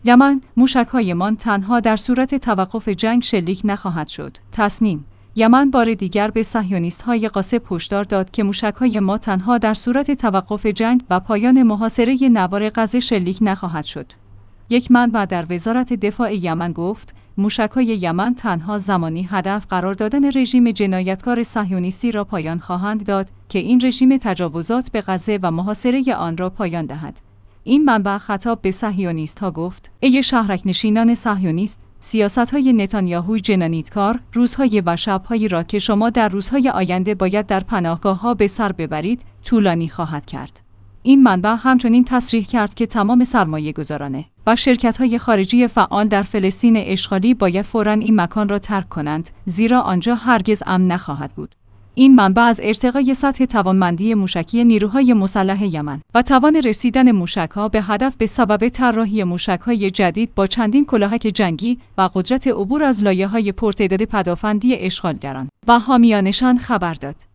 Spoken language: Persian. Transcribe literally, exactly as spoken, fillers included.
یمن، موشک‌هایمان تنها در صورت توقف جنگ شلیک نخواهد شد. تصمیم: یمن بار دیگر به صهیونیست‌های غاصب هشدار داد که موشک‌های ما تنها در صورت توقف جنگ و پایان محاصره نوار غزه شلیک نخواهد شد. یک منبع در وزارت دفاع یمن گفت: موشک‌های یمن تنها زمانی هدف قرار دادن رژیم جنایتکار صهیونیستی را پایان خواهند داد که این رژیم تجاوزات به غزه و محاصره آن را پایان دهد. این منبع خطاب به صهیونیست‌ها گفت: ای شهرک‌نشینان صهیونیست، سیاست‌های نتانیاهوی جنایتکار، روزهای و شب‌هایی را که شما در روزهای آینده باید در پناهگاه‌ها به سر ببرید، طولانی خواهد کرد. این منبع همچنین تصریح کرد که تمام سرمایه‌گذاران و شرکت‌های خارجی فعال در فلسطین اشغالی باید فوراً این مکان را ترک کنند، زیرا آنجا هرگز امن نخواهد بود. این منبع از ارتقای سطح توانمندی موشکی نیروهای مسلح یمن و توان رسیدن موشک‌ها به هدف به سبب طراحی موشک‌های جدید با چندین کلاهک جنگی و قدرت عبور از لایه‌های پرتعداد پدافندی اشغالگران و حامیانشان خبر داد.